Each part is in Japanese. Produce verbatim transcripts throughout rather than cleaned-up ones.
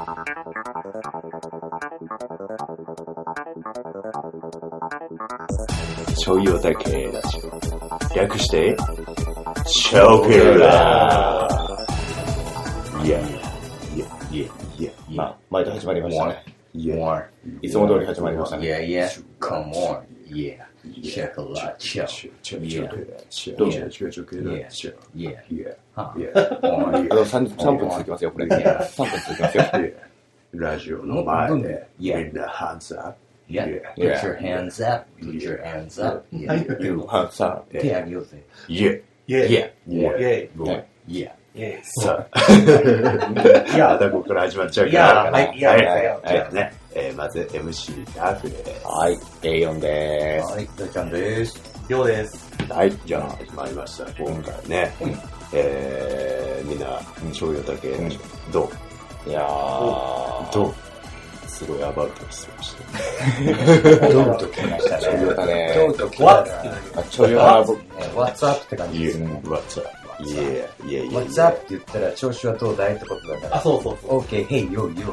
ちょいおたけラジオ。略して、チョペラー。いやいや、いやいや、いやいや。まあ、毎度始まりましたね。いや、いつも通り始まりましたね。 いやいや、come on, yeah, check a lot, check, yeah, どうぞ、チョペラー。 yeah, yeah, yeah. あの、さんぷん続きますよ、これ。さんぷん続きますよ。ラジオの前で、みんな、ハンズアップ。 Yeah, put your hands up, put your hands up. Yeah, You hands up. 手上げようぜ。 Yeah, Yeah, yeah, yeah, yeah. さあ、いや、ここから始まっちゃうから。 はい、いや、はい、 じゃあね、えー、まず エムシー ダークです。 はい、エーよん でーす。 はい、大ちゃんです。 りょうです。 はい、じゃあ始まりました。今回ね、えー、みんな、ちょいよたけ、どういやー、 どうすごいアバウトにしてました。 どうと来ましたね。 ちょいよたねどうと来ましたね。 ちょいよた僕、 What's up って感じですね。 What's up? Yeah, yeah, yeah. What's up って言ったら調子はどうだいってことだから。 あ、そうそうそう。 OK, hey, yo, yo.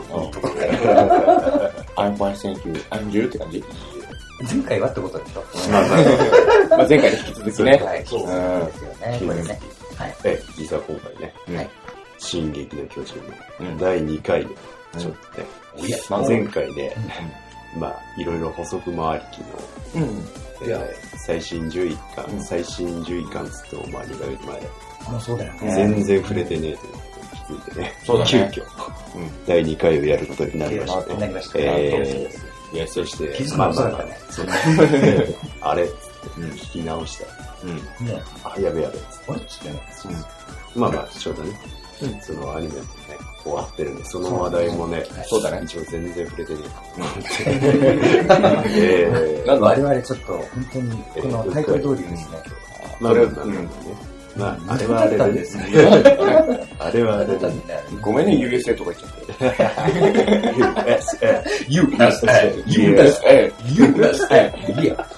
I'm fine, thank you, I'm you って感じ。 前回はってことでしょ。 まあまあ、まあ前回に引き続きね。 はい、そうですよね。これね。はい。 え、実は今回ね、 はい。 進撃の巨人のだいにかいで、ちょっとね、 おや、 前回で、まあ、いろいろ補足もありきの、 いや最新じゅういっかん、最新じゅういっかんつってもまあにかげつまえ、 もうそうだよね。 全然触れてねえということに気づいてね、 そうだね急遽、だいにかいをやることになりましたね。 なりましたね。 えー、いや、そして、 気づくの遅かったね。 そうあれっつって聞き直した。 ね。 あ、やべやべ。 あれっつってね。 まあまあ、ちょうどね、そのアニメもね、終わってるんで、その話題もね、 そうだね。 一応全然触れてねえか。えなんか我々ちょっと本当にこのタイトル通りですね。 まあ、まあ、まあ、まあ、あれはあれですね。あれはあれだね。 ごめんね、ユーエスエー とか言っちゃって。 ユーエスエー。 ユーエスエー。ユーエスエー。ユーエスエー。いや。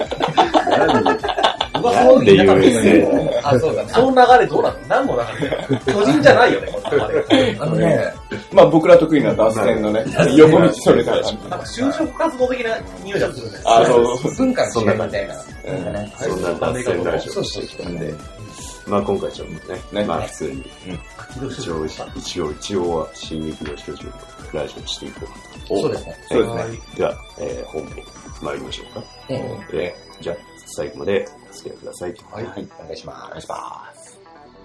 なんで ユーエスエー？ あ、そうだね。その流れどうなの？何の流れ？巨人じゃないよね、この流れ。 あのね、 まあ僕ら得意な脱線のね、横道それたらしい。 なんか就職活動的な匂いがするね。 あ、そうそう。 文化の違いみたいな。 そんな脱線ラジオをしてきたんで、まあ今回ちょっとね、まあ普通に、一応、一応、一応は進撃の巨人のラジオしていこうかと。 そうですね。 そうですね。では、えー、本編参りましょうか。 ええー、じゃあ、最後までお付き合いください。 はい、お願いします。お願いします。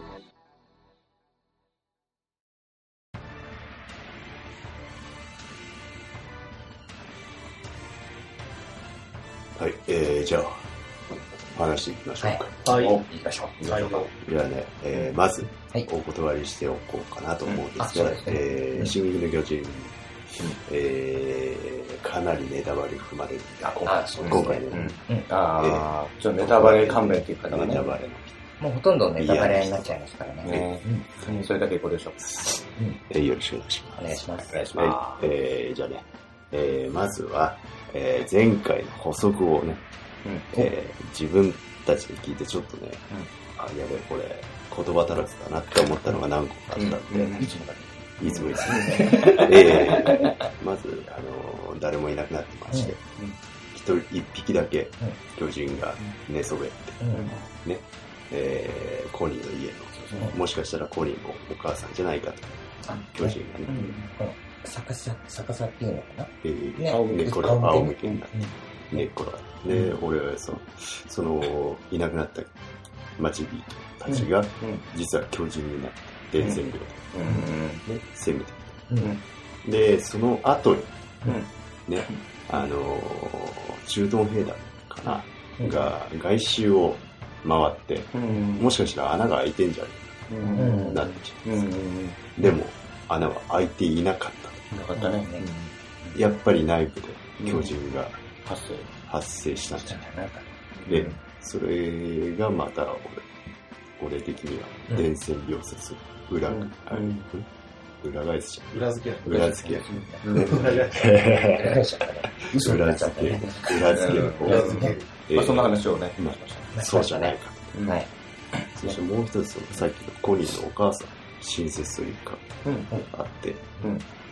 はい、えー、じゃあ、話していきましょうか。 はい。 行きましょう。 はい。 ではね、えー、まず、 はいお断りしておこうかなと思うんですが、 うんあそうですねえー、進撃の巨人、えー、かなりネタバレ含まれる。 あ今回そうですね今回ね、 うんあー、ちょっとネタバレ勘弁っていう方がねネタ。バレのもうほとんどネタバレになっちゃいますからね。 ねうんそれだけこれでしょ。 えーよろしくお願いしお願いします。 お願いします。 まはい、えー、じゃあね、えー、まずは、えー、前回の補足をね、えー、自分たちで聞いてちょっとね、あ、やべえ、これ、言葉足らずだなって思ったのが何個かあったんで、 うんいつもいつもですね。えー、まず、あのー、誰もいなくなってまして、一人、一匹だけ巨人が寝そべって、ね、えー、コニーの家の、もしかしたらコニーのお母さんじゃないかと、巨人がね、 逆さ、逆さっていうのかなえー、 ね寝っこら、仰向けになって、寝っこら。で、俺はその、その、いなくなった町人たちが、実は巨人になって、伝染病で、ね、攻めてきた。で、その後に、ね、あのー、駐屯兵団かな、が外周を回って、もしかしたら穴が開いてんじゃねえかなってきたんですでも、穴は開いていなかった。 なかったね。 やっぱり内部で巨人が発生。 発生したんじゃないか。で、それがまた俺、俺的には伝染病説、裏、裏返しちゃう。 裏付け裏付け。 裏付け。 嘘裏付け。裏付けの方裏付け。まあそんな話をね、 まあそうじゃないかと。 はい。 そしてもう一つ、さっきのコニーのお母さん、親切というか、あって、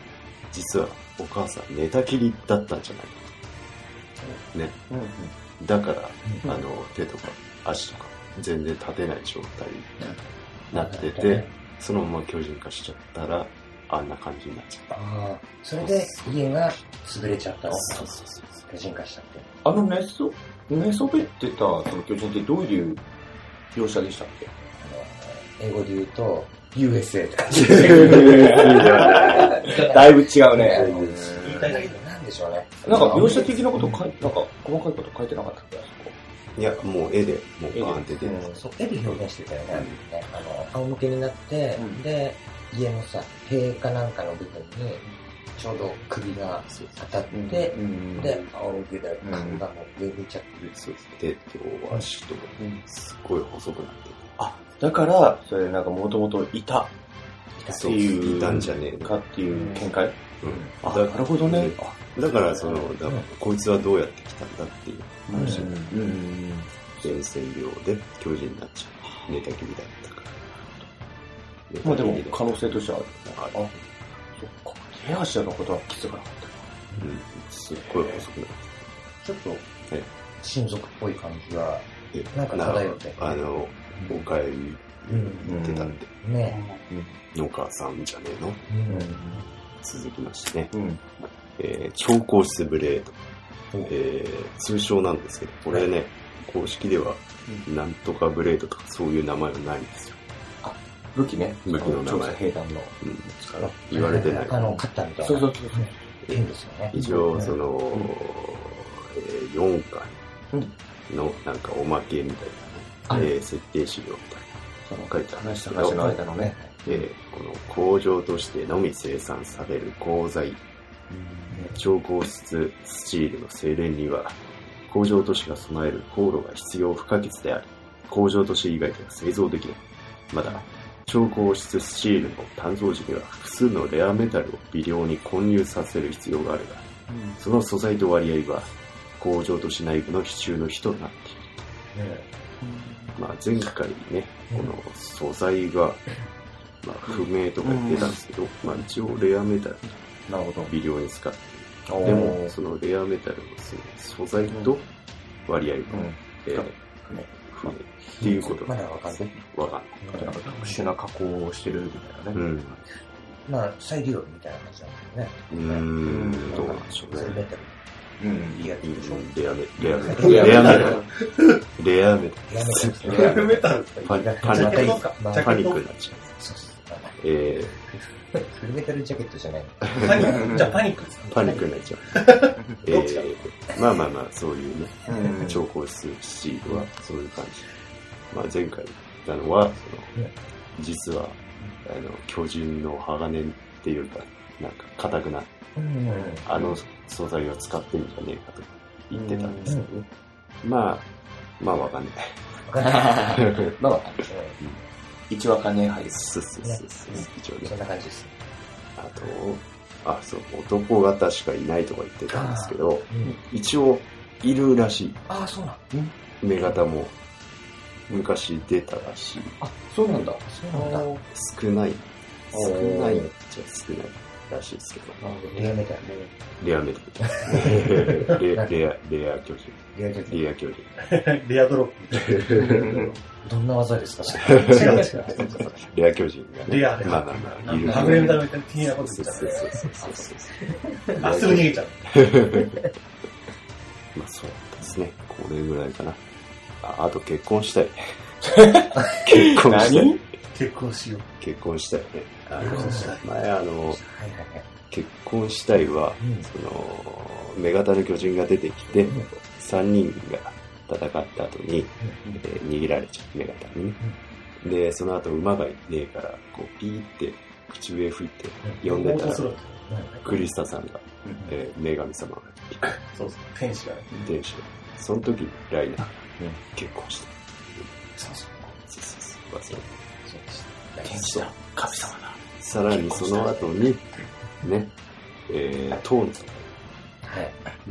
実はお母さん寝たきりだったんじゃないかね、うんうん、だから、うん、あの手とか足とか全然立てない状態になってて、うん、そのまま巨人化しちゃったらあんな感じになっちゃった。 ああ、それで家が潰れちゃったの。そうそうそう、巨人化しちゃって。 あの寝そ寝そべってたその巨人ってどういう描写でしたっけ？ あの英語で言うと ユーエスエー って感じ。 だいぶ違うね。 言いたいだけどなんでしょうね。 なんか描写的なこと書いて、なんか細かいこと書いてなかったっけ？ いや、もう絵で、もうバーンって出て、 うん、そう、絵で表現してたよね。うん、ねあの、仰向けになって、うん、で、家のさ、塀かなんかの部分に、ちょうど首が当たって、うん、で、仰向けで髪がもう上向いちゃってる。 そうです。手と足と、すっごい細くなってる。 あ、だから、それなんかもともといた。っていう。 いたんじゃねえかっていう見解。 うん。 あ、なるほどね。 だから、その、だからこいつはどうやって来たんだっていう話。うん。伝染病で巨人になっちゃう。寝たきりだったから。 まあでも、可能性としてはある。あ、そっか。手足のことは気づかなかった。 うん。すっごい細くなってちょっと、親族っぽい感じが、なんか漂って。 あの、おかえり言ってたんで。 ねえ。お母さんじゃねえの。続きましてね。えー、超硬質ブレード、えー、通称なんですけど、これね、公式ではなんとかブレードとかそういう名前はないんですよ。 あ、武器ね。 武器の名前。 兵団の、 うん、言われてない。 あの、カッターみたいな。 そうそうそう。 変ですよね。 一応、その、うんえー、よんかいのなんかおまけみたいなね、えー、設定資料みたいな。 その書いて話した話の間のね。 えー、この工場としてのみ生産される鋼材、超硬質スチールの精錬には工場都市が備える航路が必要不可欠であり、工場都市以外では製造できない。また超硬質スチールの鍛造時には複数のレアメタルを微量に混入させる必要があるが、その素材と割合は工場都市内部の比重の比となっている。まあ、前回ね、この素材が、まあ、不明とか言ってたんですけど、まあ、一応レアメタルを微量に使ってる。でも、そのレアメタルの素材と割合が、えー、不明っていうことまだわかんない。 わかんない。 なんか特殊な加工をしてるみたいなね。うん、 まあ、再利用みたいな感じなんだよね。 うーん、どうなんでしょうね。 メタル。うん、リアルでしょ。 レアメタル。レアメタル。レアメタル。レアメタル。 レアメタル。 パニック。パニックになっちゃう。そうそう。えー、フルメタルジャケットじゃないパニックじゃあパニックですか？ パニックになっちゃう。えー、まあまあまあ、そういうね、超硬質スチールはそういう感じ。まあ前回言ったのは、その、実は、あの、巨人の鋼っていうか、なんか硬くなって、あの素材を使ってんじゃねえかと言ってたんですけどね。まあ、まあわかんない。 わかんない。まあわかんない。 一話かね入る。 そうそうそう。一応ね。 そんな感じです。 あと、あ、そう、男が確かいないとか言ってたんですけど、一応いるらしい。 ああ、そうなん。 女型も昔出たらしい。 あ、そうなんだ。 そうなんだ。 少ない。少ないっちゃ少ない。らしいですけど。 レアメタル。 レアメタル。レア、レア、レア巨人。 レア巨人。 レア巨人。 レアドロップ。 どんな技ですか？ 違う違う。 レア巨人がね。 レアで。 まあまあまあ、いる。 はぐれみたいな的なこと言っちゃう。 そうそうそうそう。 あ、すぐ逃げちゃう。 まあそうですね。これぐらいかな。あ、あと結婚したい。結婚したい。 結婚しよう。 結婚したいね。あの前あの、結婚したいは、その、女型の巨人が出てきて、さんにんが戦った後に、えー、逃げられちゃう、女型にね。で、その後馬がいねえから、こう、ピーって口笛吹いて呼んでたら、クリスタさんが、えー、女神様が来て、 そうそう、天使がね。 天使が。その時にライナーが結婚した。 そうそう。 そうそうそう。 そうでした。 天使だ。神様だ。 さらにその後に、ね、えー、トーンさん、はい、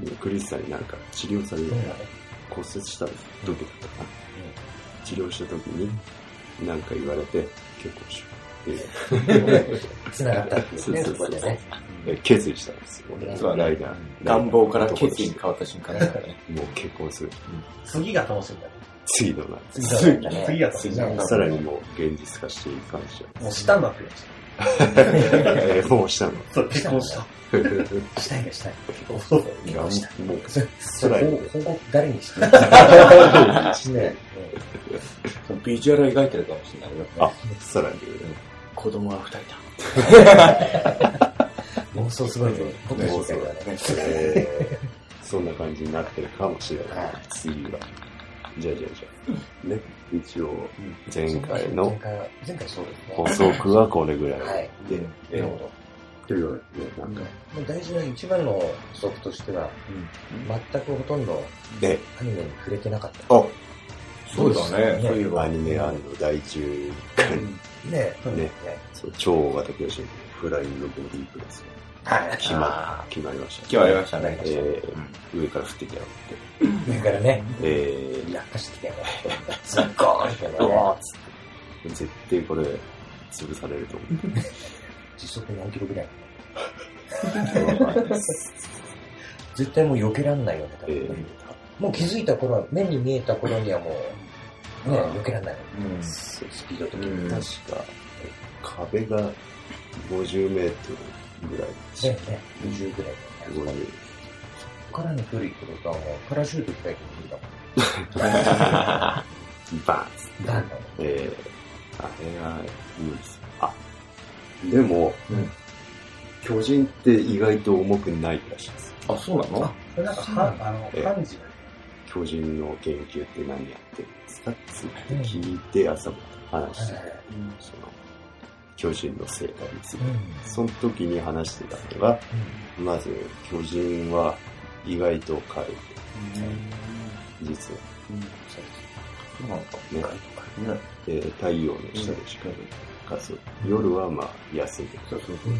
クリスさんになんか治療される、骨折した時だったかな、うん、治療した時になんか言われて結構しようって繋がったっていうね、そこでね。 決意したんですよ。 そうだね。 ライダー。 願望から決意に変わった瞬間だからね。 もう結婚する。 次が楽しみだね。 次のなんです。 次だね。 次が楽しみだね。 さらにもう現実化していく感じじゃもうしたんだって言いました。 えー、もうしたの。 そう、結婚した。 したいがしたい。 そう結婚した。 もう、 それ、報告誰にしてね。 ビジュアル描いてるかもしれないよ。 あ、さらに、 子供は二人だ。妄想すごいね。僕の世界だね。 えー、そんな感じになってるかもしれない。次は。じゃあじゃあじゃあ。ね、一応、前回の前回そうですね。 補足はこれぐらいで。 なるほど。 というわけで、なんか。 大事な一番の補足としては、全くほとんどアニメに触れてなかった。 あ、 そうだね。そういえば。 アニメ案の第じゅっかい。 ねね。そう、超大型巨人、フライングボディープレス。 はい。 決ま、決まりました。 決まりましたね。 えー、上から降ってきたよって。 上からね。 えー、 落下してきたよね。すっごーいってね。 絶対これ、潰されると思う。 時速何キロぐらい絶対もう避けらんないよね、多分ね。もう気づいた頃は、目に見えた頃にはもう、ね、避けらんないよ。スピード的に。 確か、壁がごじゅうメートルぐらいですね。ね、にじゅうぐらいだね。 ごじゅう。 そっからの距離ってことはもう、パラシュート開いても無理だもん。 バーンバーンだもん。 えー、あれが無理です。あ、でも、巨人って意外と重くないらしいです。 あ、そうなの？ あ、それなんか、は、あの、漢字巨人の研究って何やってるんですかって聞いて朝も話して、その、巨人の生態について。その時に話してたのが、まず、巨人は意外と軽い。実は。 そうなんかね。で、太陽の下でしか活動。夜はまあ休んでる。そうそうそう。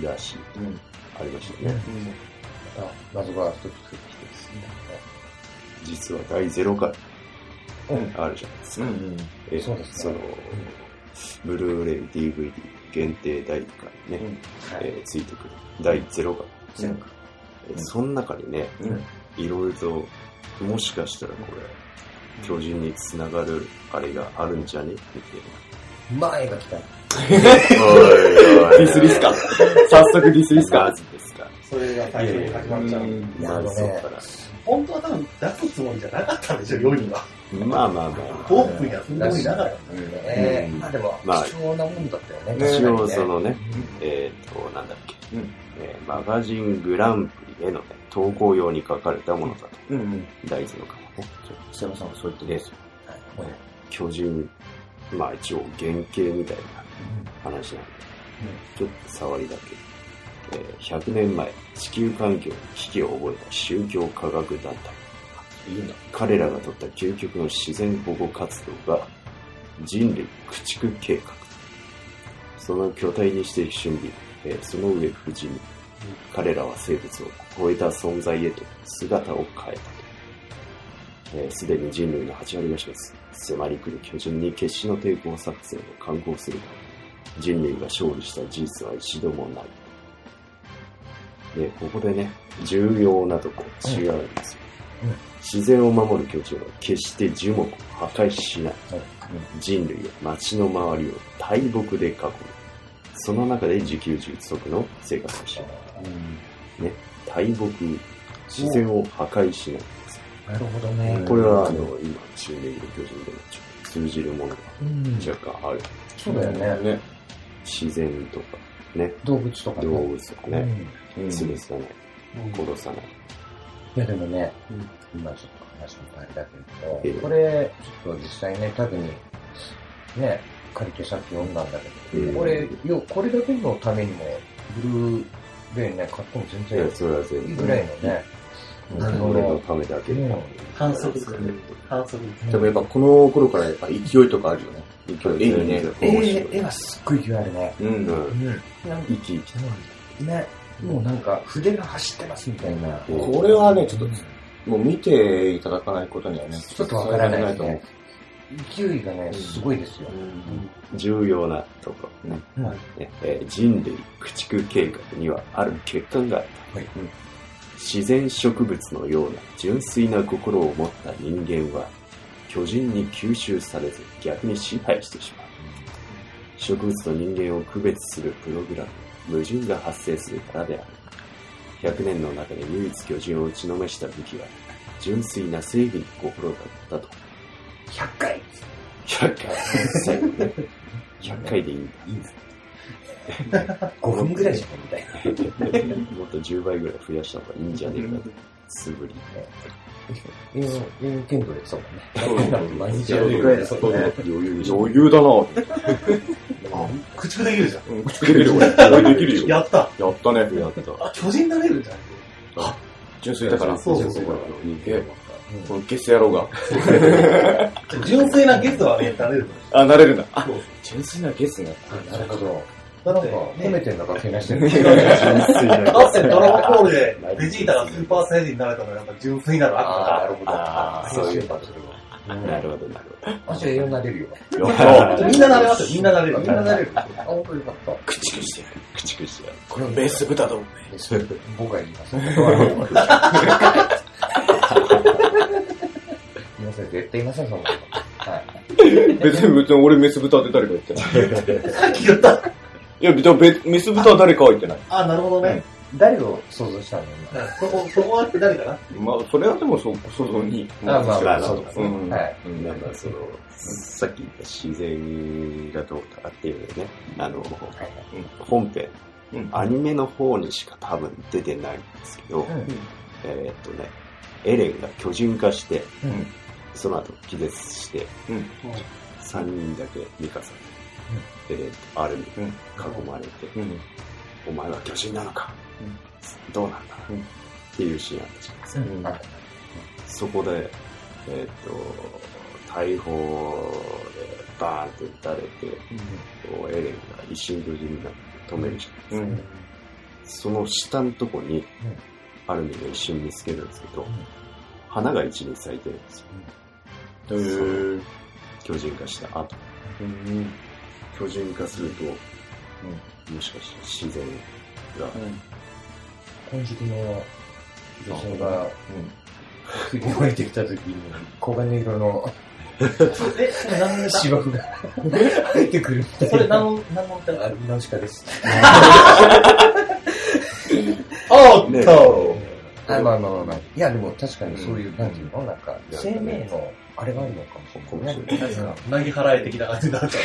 らしい。ありましたね。 また、謎が一つ増えてきてですね。 実は第ゼロ回あるじゃないですか。えそうですね。 その、ブルーレイ、ディーブイディー 限定第一回ね、えついてくる第ゼロ回。その中にね、いろいろと、もしかしたらこれ、巨人につながるあれがあるんじゃねみたいな。 前が来た。 おいおい。 ディスリスか。早速ディスリスか。 マジですか。 それが最初に始まっちゃう。 いや、あのね、 本当は多分出すつもりじゃなかったんでしょ、よには。 まあまあまあ。 オープンやつもりなかったんだよね。まあでも、貴重なもんだったよね。 一応そのね、えっと、なんだっけ。マガジングランプリへの投稿用に書かれたものだと。大豆のかもね。 北山さんはそう言ってですよ。 巨人、まあ一応原型みたいな話なんで、ちょっと触りだけ。えー、ひゃくねんまえ、地球環境に危機を覚えた宗教科学団体。いいんだ。彼らが取った究極の自然保護活動が人類駆逐計画。その巨体にして俊美、えー、その上不死身。彼らは生物を超えた存在へと姿を変えたと。す、えー、で、に人類のはち割が示す迫り来る巨人に決死の抵抗作戦を敢行するが、人類が勝利した事実は一度もない。で、ここでね、重要なところ違うんですよ。うんうん、自然を守る巨人は決して樹木を破壊しない。うん、人類は街の周りを大木で囲む。その中で自給自足の生活をしている。うん、ね、大木、自然を破壊しない。 なるほどね。 これは、あの、今、中年の巨人でもちょっと通じるものが若干ある。 そうだよね。ね、 自然とか、ね。 動物とかね。動物とかね。潰さない。殺さない。 いや、でもね、今ちょっと話もあれだけど、これ、ちょっと実際ね、タグに、ね、借りてさっき読んだんだけど、これ、よ、これだけのためにも、ブルーレイね、買っても全然いいぐらいのね、 俺のためだけで。 反則する。反則。 でもやっぱこの頃からやっぱ勢いとかあるよね。勢い、絵にね。 絵、絵はすっごい勢いあるね。 うん。うん。生き生きと。ね。もうなんか筆が走ってますみたいな。 これはね、ちょっと、もう見ていただかないことにはね、 ちょっとわからないと思う。 勢いがね、すごいですよ。 重要なところ、ねうんねえー人類駆逐計画にはある欠陥があった、 はいうん。自然植物のような純粋な心を持った人間は巨人に吸収されず逆に支配してしまう。植物と人間を区別するプログラム、矛盾が発生するからである。ひゃくねんの中で唯一巨人を打ちのめした武器は純粋な正義の心だったと。 ひゃっかいひゃっかい。最後ね。ひゃっかいでいいんだ。 いいんですごふんぐらいじゃんみたいな。 もっとじゅうばいぐらい増やした方がいいんじゃねえかと。素振り。 イン剣道でそうだね。毎日やるぐらいでそうね。 余裕でしょ。 余裕だな。 駆逐できるじゃん。 うん、口できるよ、俺。できるよ。 やった。 やったね。 やった。 あ、巨人になれるんじゃないあ、純粋だから。 そうそうそう。 人間は。 このゲス野郎が。 純粋なゲストはね、なれる。 あ、なれるんだ。あ、純粋なゲスね。 なるほど。なんか、褒めてんだか、けなしてんだってドラゴンボールでベジータがスーパーサイヤ人になれたのがやっぱ純粋なのあああ、なるほど。 ああ、そういうこと。 なるほど、なるほど。 あ、じゃあ栄養になれるよ。 やった。 みんななれますよ、みんななれる。 みんななれる。あ、本当よかった。 駆逐してやる。駆逐してやる。 これベース豚だもんね。 僕が言います。いません、絶対言いません、そんなの。はい。 別に、別に俺メス豚って誰か言ってない。 さっき言った。 いや、別にメス豚は誰かは言ってない。 あ、なるほどね。 誰を想像したのそこ、そこはって誰かなまあ、それはでもそ、想像に。 あ、まあまあ、 そそううですね。 うんはい。 なんかその、さっき言った自然がどうかっていうね、あの、本編、 うんアニメの方にしか多分出てないんですけど、えーっとね、エレンが巨人化して、 うんその後気絶して、 うん。 さんにんだけミカさん、えーっと、アルミうん。 囲まれて、 うん。 お前は巨人なのか、どうなんだ、 うんっていうシーンあったじゃないですか。 うん。あそこで、えーっと、大砲でバーンって撃たれて、こうエレンが一心同時になって止めるじゃないですか。 うん。 その下のとこに、アルミが一瞬見つけるんですけど、花が一輪咲いてるんですよ。 へー。 巨人化した後。 うん。 巨人化すると、もしかして自然が、 金色の女性が、首に降りてきたときに、黄金色のえ、それ何のネタ芝生が入ってくるみたいな。 それ何の、何のネタあ、ナウシカです。 おっとあ、まあまあまあまあ。いや、でも確かにそういう、なんていうのなんか、生命の、あれがあるのかもしれないね。 何ですか投げ払え的な感じになるから。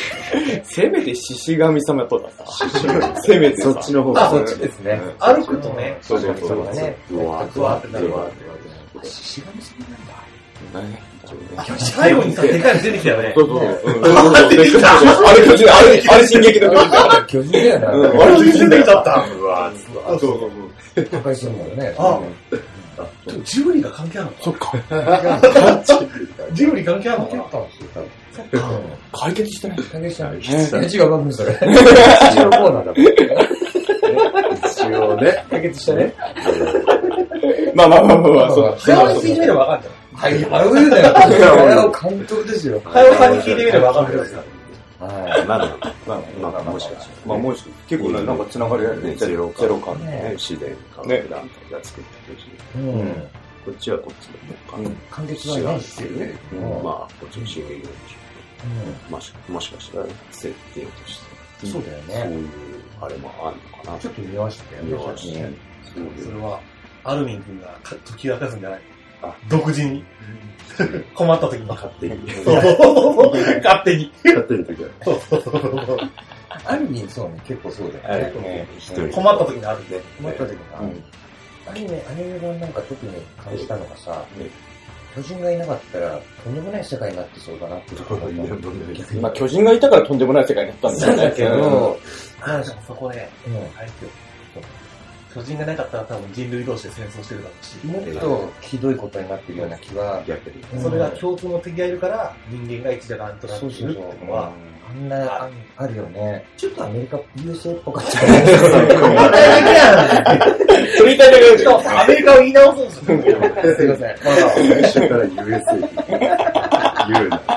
せめて獅子神様とださ。せめてさ。 そっちの方あ、そっちですね。 歩くとね、 そうそうそうそうだね。 うわふわってなるわ。 獅子神様なんだ。 最後にさ、でかいの出てきたよね。 そうそう。あれ巨人、あれ、あれ進撃の巨人だよ。 巨人だよな。 あれ巨人だよ。 ちゃった。 うわそうそうそう。 破壊するもんね。 あ、でもジブリが関係あるのそっか。 ジブリ関係あるのかな解決してない。 関係したのね違う番組それ。違うコーナーだもん。 一応ね、 解決したね。 まあまあまあまあまあ、そう。 早尾に聞いてみればわかんじゃん。 はい、あうだよ。早尾監督ですよ。 早尾さんに聞いてみればわかるんですよ。 はい。 まだ、 まあまあ、もしかして。 まあもし、結構ね、なんか繋がりあるね。 ゼロゼロ感。 ね、自然科学団体が作った巨人。 うん。 こっちはこっちのね、 完結はないですよね。 まあ、こっちの進撃のでしょう。もしもしかしたら、設定として。 そうだよそうね。 いう、あれもあるのかな。 ちょっと見ましたよね。 見ましたね。そういう。 それは、アルミン君が解き明かすんじゃないあ独自に。困った時に。 勝手に。 そうそうそう。勝手に。 勝手に時は。 そうそうそう。 ある意味そうね、結構そうだよね。 一人。 困った時にあるんで。 困った時が、アニメ、アニメ版なんか特に感じたのがさ、巨人がいなかったら、とんでもない世界になってそうだなってところが逆に。 まあ巨人がいたからとんでもない世界になったんだよね。 だけど、 あ、でもそこね、 うんあれですよ。巨人がなかったら多分人類同士で戦争してるだろうし。 もっとひどいことになってるような気は、 逆に。 うんそれが共通の敵がいるから、人間が一じゃなんとなっているっていうのは、 あんな、ああるよね。ちょっとアメリカ、ユーエスエー っぽかった。 それ言いたいだけやん。それ言いたいだけしかもアメリカを言い直そうとする。 すいません。 最初から ユーエスエー って言うな。 ア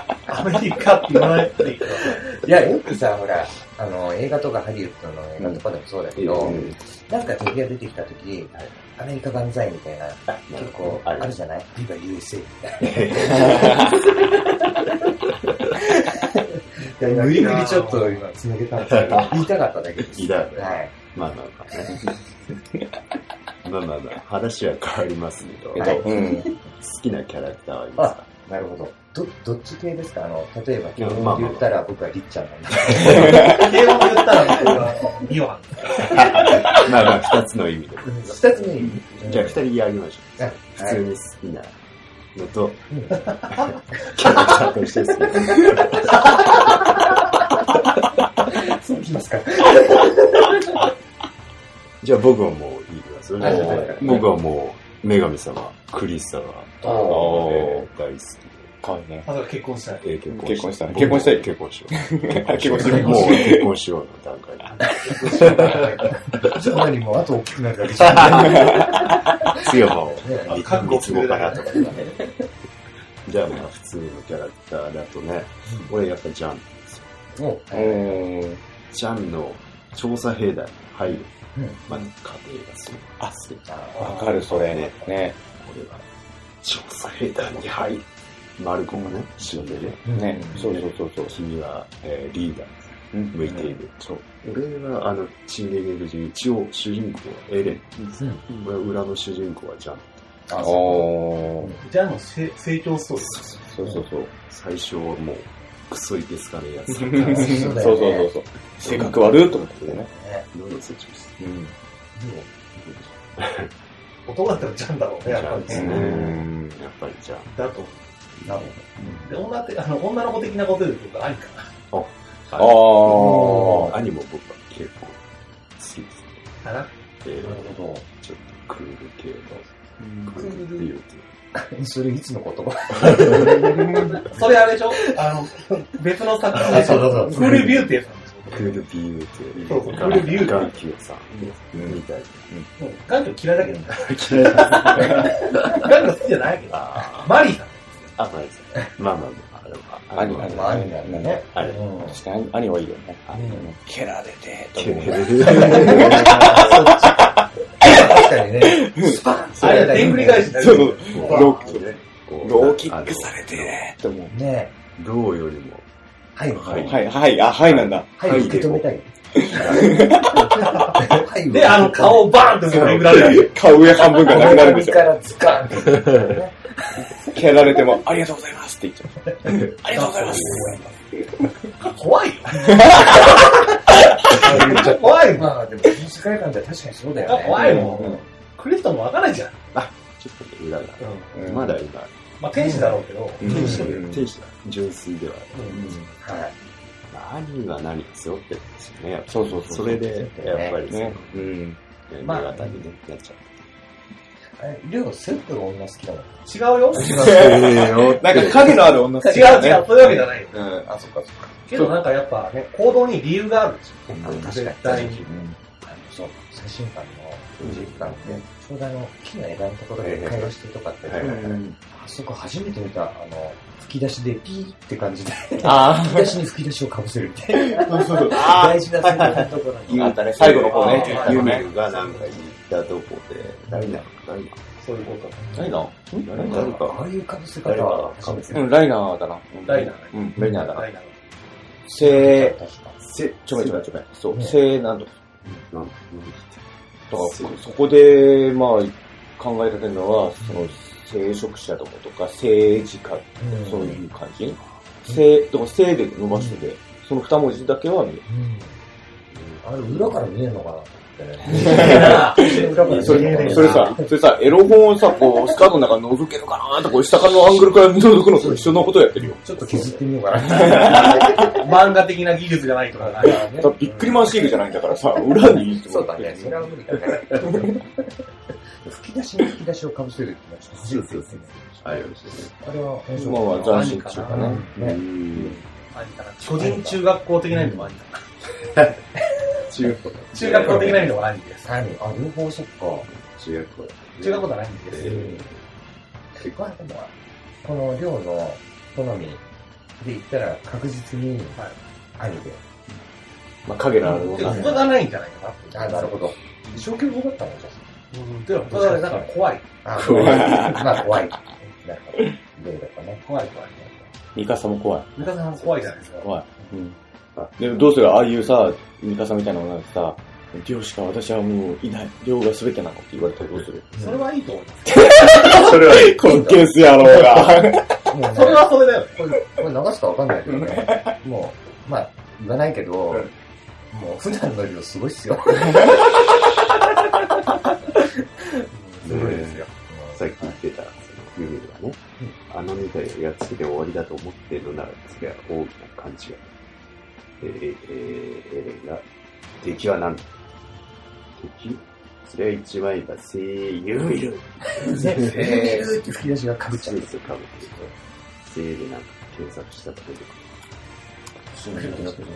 メリカって言わないでいいかいや、よくさ、ほら、あの、映画とかハリウッドの映画とかでもそうだけど、なんか敵が出てきたとき、アメリカ万歳みたいな、結構あるじゃない？ビバ ユーエスエー みたいな。無理無理ちょっと今繋げたんですけど、言いたかっただけです。 言いたかった。 はい。 まあまあまあね。まあまあまあ、話は変わりますけど、 はいうん、好きなキャラクターはいますか？ なるほど。ど、どっち系ですか？あの、例えば、 いや慶応で言ったら僕はリッちゃんなんで。 慶応で言ったら僕はミワン。 まあまあ、二つの意味で。 二つの意味。 じゃあ二人やりましょう。 はい普通に好きなのと、キャラクターとして好きな。 そうきますか？ じゃあ僕はもう言いますよ、 はいはいはい。 僕はもう、女神様、クリスタが、えー大好き。 かわいいね。 まさか結婚したい。 えー結婚結婚したい僕結婚したい結婚しよう。 結婚しようもう結婚しようの段階じゃあ何もうあと大きくなるだけじゃん。 で。次はもう、 ね覚悟三つ子かなと思って。じゃあまあ普通のキャラクターだとね、俺やっぱジャンですよ。 もう、 うん。 ジャンの調査兵団に入る、 うんまあ、過程がすごいあ好き。 わかる、それね。ね。 俺は調査兵団に入る。マルコもね、死んでね。 ね。そうそうそうそう。 君は、えーリーダー。 うん向いている。そう。俺は、あの、チンゲゲルジン、一応主人公はエレン。俺は裏の主人公はジャン。 あ、 おー。 じゃあもう成成長ストーリー。 そうそうそう。 最初はもう、クソいけすかねえやつ。 そうそうそうそう。性格悪いと思ってね。 どんどん成長して。 うん。 男だったらジャンだろうね、やっぱりですね。 うんやっぱりじゃん。 だと。 なるで、女って、あの、女の子的なことで言うと兄かな。 ああー。 兄も僕は結構好きですね。 かな。 えーほど。 ちょっとクール系の、クールっていうと、 それいつの言葉？ それあれでしょあの、別の作品でしょそうそうそうクールビューティーさんでしょクールビューティー。 そうそうクールビューティーガンキューさんみたいもうガンキョ嫌いだけどね。 な。嫌いだ。 ガンキョ好きじゃないけど。 あマリーさん。 あ、まあいいですね。まあまあまあ、あれは。 兄、兄、 まあ、兄なんだね。 あれ。 うん。 確かに兄はいいよね。 うん蹴られて、とけ思うね。 確かにね。スパンあれ、でんぐり返しになる。 そうそう。 ロローね。 ローキックされて、と思う。 ねローよりも、 はい、 ははいい。 はい、はい、あ、はいなんだ。 はい、受け止めたい。はい。 で、あの、顔をバーンってもうめぐられる。 顔上半分がなくなるんですよ。 からズカンって。 蹴られても、ありがとうございますって言っちゃう。ありがとうございます。 怖いよ。めっちゃ怖いもん。 まあ、でも、この世界観では確かにそうだよね。 怖いもん。クリストもわからないじゃん。 ちょっとね、裏が。 うんまだ今、 まあ、天使だろうけど。 うん天使うん天使だ。純粋ではある。 はい。 まあ兄は何背負ってるんですよね。やっぱそうそうそう。 それで、やっぱりそのね。うん。 女型にねなっちゃえ、りょう、セットが女好きだもん。 違うよ。 う。 なんか影のある女好き違うだね。 違う、そういうわけじゃないよ。 うん。 あ、そっかそっか。 けどなんかやっぱね、行動に理由があるでしょ。 確かに。 絶対に。 あの、そう、最新刊のじゅっかんで、ちょうどあの、木の枝のところで会話してるとかって、 はいはいはいあそこ初めて見た、あの、吹き出しでピーって感じで、 あ吹き出しに吹き出しをかぶせるみたいな。 あ、そうそう。 大事なセリフのところに。 あったね、最後の方ね。 ユミルがなんか言ったとこで、誰なの誰なのそういうこと。 何だ誰誰か。 ああいうかぶせ方は初めてうん、ライナーだな。 ライナーうん、ライナーだな。 ライナーせ確かせ、 ちょめちょめちょめ。そう、 ねせなんと。 なん、なんだからそこで、まあ、考えられるのは、その、聖職者どことか、政治家、 うんそういう感じ。聖、だから聖で伸ばしてて、その二文字だけは見える。 あれ、裏から見えるのかなと思ってね。裏からそれ、 見えるそれさ、それさ、エロ本をさ、こう、スカートの中覗けるかなーって、こう、下からのアングルから覗くのと一緒のことやってるよ。 ちょっと削ってみようかな。 漫画的な技術がないとかない。 だからびっくりマンシールじゃないんだからさ、裏にいいってそうだね、それは無理だね。吹き出しに吹き出しをかぶせるってのはちょっと初めてですね。 ありましたね。 あれは面白い。 まあまあ、斬新中かね。 ね。 ありかな。巨人中学校的な意味もありかな。 中学校中学校的な意味もありです。 何あ、両方そっか。 中学校中学校ではないんです。 結構、でも、この寮の好みで言ったら確実に兄で。 まあ、影のある女。 他がないんじゃないかな。 あ、なるほど。消去法だったのじゃうん。でも、ただ、だから怖い。 あ、怖い。まあ、怖い。なるほど。例だとね。 怖い怖い。 ミカサも怖い。 ミカさん怖いじゃないですか。 怖い。うん。でもどうするああいうさ、ミカサみたいな女がさ、リョウしか私はもういない。リョウが全てなのって言われたらどうする？ それはいいと思います。 それはいい。 このケースやろうが。 もうそれはそれだよね。 これ、これ流すかわかんないけどね。もう、まあ、言わないけど、もう普段の量すごいっすよ。すごいですよ。 さっき言ってた、そのユミルがね、あのネタやっつけて終わりだと思ってるのなら、それは大きな勘違い。えー、えー、エレンが、敵は何だ？敵？それは一番いいが、声優いる。 声優って吹き出しがかぶっちゃう。 かぶってると、声でなんか検索したら出てくる。 そういうのけど、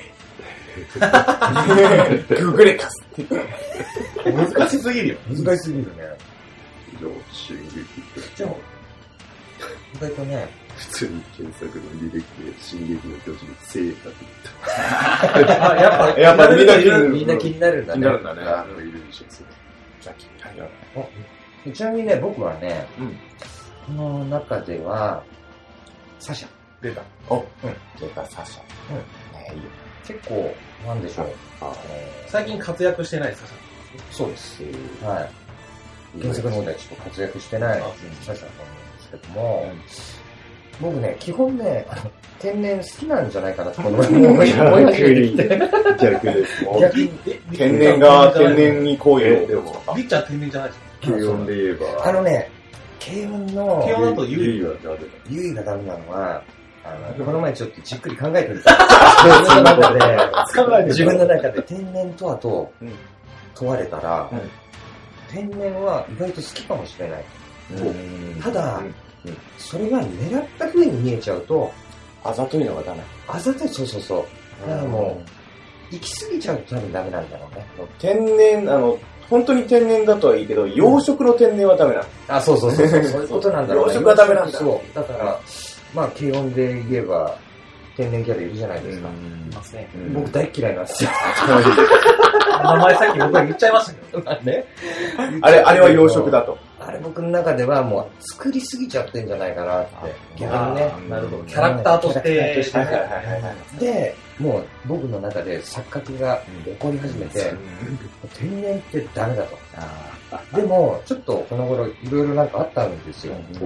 ググレカスって難しすぎるよ。 難しすぎるね。 以上、進撃。 じゃあ、意外とね、 普通に検索の履歴で、進撃の巨人、聖だってあ、やっぱ、 やっぱみんな気になる。 みんな気になるんだね。 気になるんだね。 あの、いるでしょ、それ。 じゃあ、気になる。 ちなみにね、僕はね、 うん。 この中では、サシャ。 出た。 お、うん。出た、サシャ。 うん。 ねいいよ。 結構、なんでしょう。 あ最近活躍してないですか？ そうです。はい。原作の方ではちょっと活躍してないサシャだと思うんですけども、僕ね、基本ね、あの天然好きなんじゃないかなと思います。 逆に、逆です。 逆に、 天然が天然に好意を。 でも、 りっちゃん天然じゃないですか？ 軽音で言えば、 あのね、軽音の軽音だとゆ有利。 いはダメだ。 優位がダメなのは、あの、この前ちょっとじっくり考えてみた。自分の中で、自分の中で天然とはと問われたら、天然は意外と好きかもしれない。ただ、それが狙った風に見えちゃうと、 あざといのがダメ。 あざとい、そうそうそう。だからもう、行き過ぎちゃうと多分ダメなんだろうね。 天然、あの、本当に天然だとはいいけど、養殖の天然はダメなの。 あ、そうそうそうそう、そういうことなんだろうね。 養殖はダメなんだ。 そう。だから、まあ、軽音で言えば、天然キャラいるじゃないですか。 いますね。 僕大嫌いなんですよ。 名前さっき僕が言っちゃいましたけど。 ね。 あれ、あれは養殖だと。 あれ僕の中ではもう作りすぎちゃってんじゃないかなって。逆にね。 なるほど。キャラクターとして。 キャラクターとしてで、もう僕の中で錯覚が起こり始めて、天然ってダメだと。でも、ちょっとこの頃いろいろなんかあったんですよ。うん、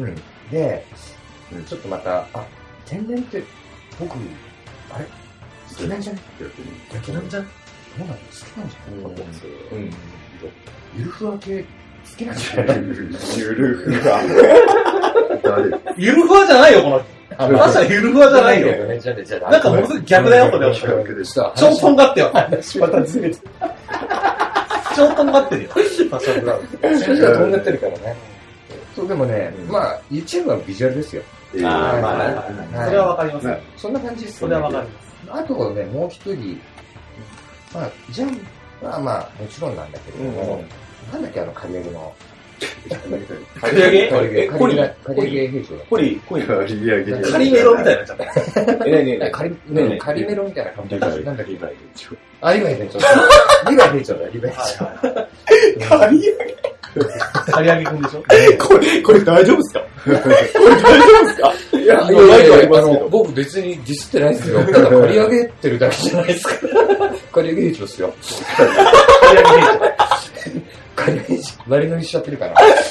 で、ちょっとまた、あ、天然って僕、あれ好きなんじゃない逆なんじゃん。 どうなの好きなんじゃないうん。 ゆるふわ系好きなんじゃないゆるふわ。 ゆるふわじゃないよ、この人。まさにゆるふわじゃないよ。なんかものすごい逆だよ、これ。超とんがってよ。 またずれて。 超とんがってるよ。 ファッションブラウン。それがとんがってるからね。そうでもね、まあ、言っちゃえばビジュアルですよ。 ああ、まあ、 それはわかります。 そんな感じですそれはわかります。 あとね、もう一人、まあ、ジャンプはまあ、もちろんなんだけれども、なんだっけ、あの、刈り上げの。 刈り上げ刈り上げ刈り上げ兵長だ。 コリ、コリ。 刈り上げ。 刈りメロみたいになっちゃった。 え、なになに刈り、ね、刈りメロみたいな感じ。なんだっけ、 リヴァイ兵長。 あ、リヴァイ兵長。リヴァイ兵長だ、リヴァイ兵長。 刈り上げ刈り上げくんでしょこれ、これ大丈夫ですかこれ大丈夫ですかいや、いや、あの、僕別にディスってないですよ。ただ刈り上げてるだけじゃないですか。刈り上げ兵長ですよ。 刈り上げ兵長。 刈り上げ兵長。割り乗りしちゃってるから。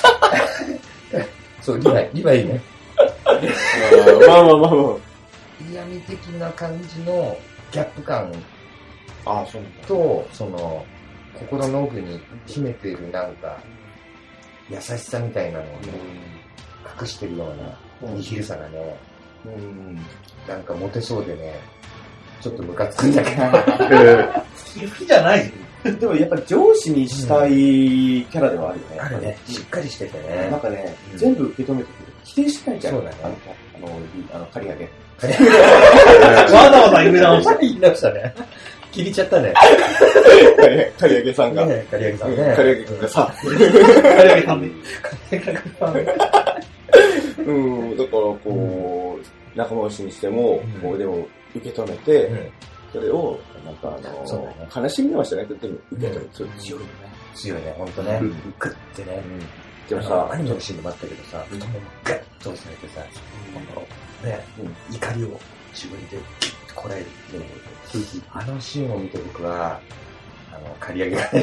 そう、リヴァイ、リヴァイね。 まあまあまあまあ。 嫌味的な感じのギャップ感ああ、そうなんだ。 と、その、心の奥に秘めているなんか、優しさみたいなのをね、隠してるような、ニヒルさがね、なんかモテそうでね、ちょっとムカつくんだけど。 好きじゃない。 でもやっぱり上司にしたいキャラではあるよね。 あるね。しっかりしててね。 なんかね、全部受け止めてくる。否定しないじゃん。 そうだね。 あの、あの、刈り上げ。 わざわざ言い直した。 言い直したね。切りちゃったね。 刈り上げさんが。 ね、刈り上げさんね。 刈り上げ君がさ。 刈り上げさんね。 うん、だからこう、 仲間推しにしても、こうでも受け止めて、それを、なんかあの、悲しみはしてないけど、でも受け止めて、強いよね。 強いね、ほんとね。グッてね。 でもさ、 アニメのシーンでもあったけどさ、太ももガッと押されてさ、ね、怒りを自分でこらえるっていう。あのシーンを見て僕は、あの、刈り上げがね、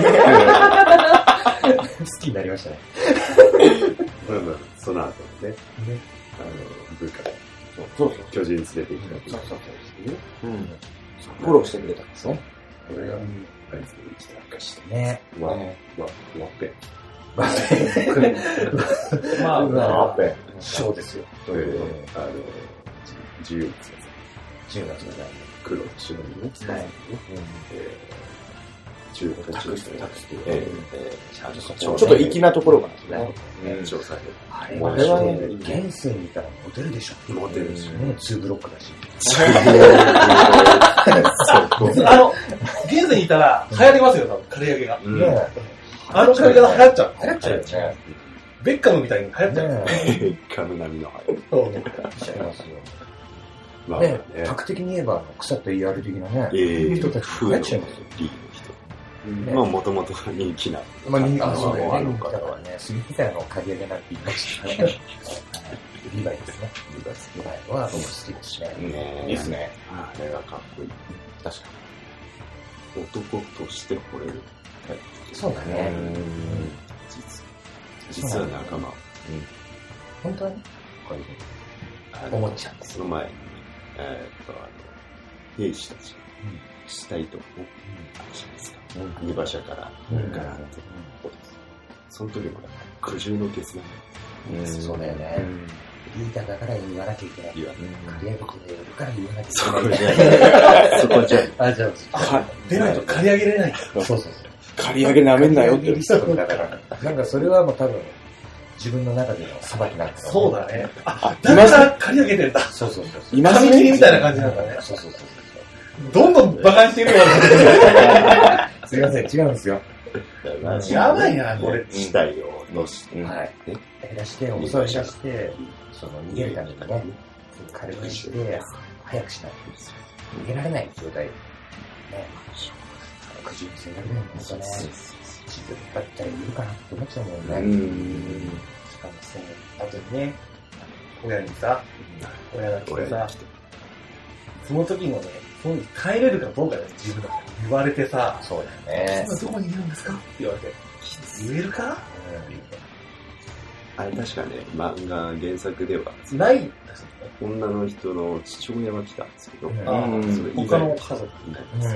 好きになりましたね。 まあまあ、その後のね、あの、部下、 そうそう、 巨人連れて行った。 そうそうそう。うん。フォローしてくれたんですね。 これが、あいつに来た証して。 ね。 わ、わ、わっぺ。 わっぺ。まあ、 わっぺ。 ショーですよ。 という、あの、自由な先生。自由な先生。 黒と白にね。はい。中国と中国と託して、えー、ちょっと粋なところがね。 調査で。 あれはね、現世にいたらモテるでしょ。 モテるでしょ。 ね、ツーブロックだし。 あの、現世にいたら流行りますよ、多分、刈り上げが。あの刈り上げが流行っちゃう。 流行っちゃうよね。 ベッカムみたいに流行っちゃう。 ベッカム並みの流行り。 そう。しちゃいますよ。まあね、格的に言えば、腐った イーアール 的なね、人たちが流行っちゃいますよ。 まあ、もともと人気な。 まあ、人気なのもあるからね。杉みたいなのを刈り上げなんて言いましたね。リヴァイですね。リヴァイリヴァイは僕好きですね。 いいですね。あれがかっこいい。確かに。男として惚れる。 そうだね。 実実は仲間。 本当はね、こういうふうに思っちゃうんです。 その前に、えっと、あの、兵士たち、したいと思うあるじゃないですか。二馬車から、ガランと。その時も、苦渋の決断。 そうだよね。リーダーだから言わなきゃいけない。刈り上げてるから言わなきゃいけない。 そこじゃあ、じゃあ、 出ないと刈り上げれない。 そうそうそう。 刈り上げ舐めんなよって言う。 だから、なんかそれはもう多分、自分の中での裁きなんだ。 そうだね。あ、だから刈り上げてるんだ。 そうそうそう。 今髪切りみたいな感じなんだね。 そうそうそう。 どんどん馬鹿にしてるよ。 すいません、違うんですよ。 やばいな、これ。 死体を乗せて。 はい。減らして、おそらし出して、その逃げるためにね、軽くして、早くしないと逃げられない状態。ね。苦渋にせられるんですよね。自分だったらいるかなって思っちゃうもんね。うん。しかもその後にね、 親にさ、親が来てさ、その時のね、そういう帰れるかどうかで自分だって言われてさ、 そうだよね。 今どこにいるんですかって言われて、言えるか、 あれ確かね、漫画原作では、 ない、 女の人の父親は来たんですけど、 他の家族いないです。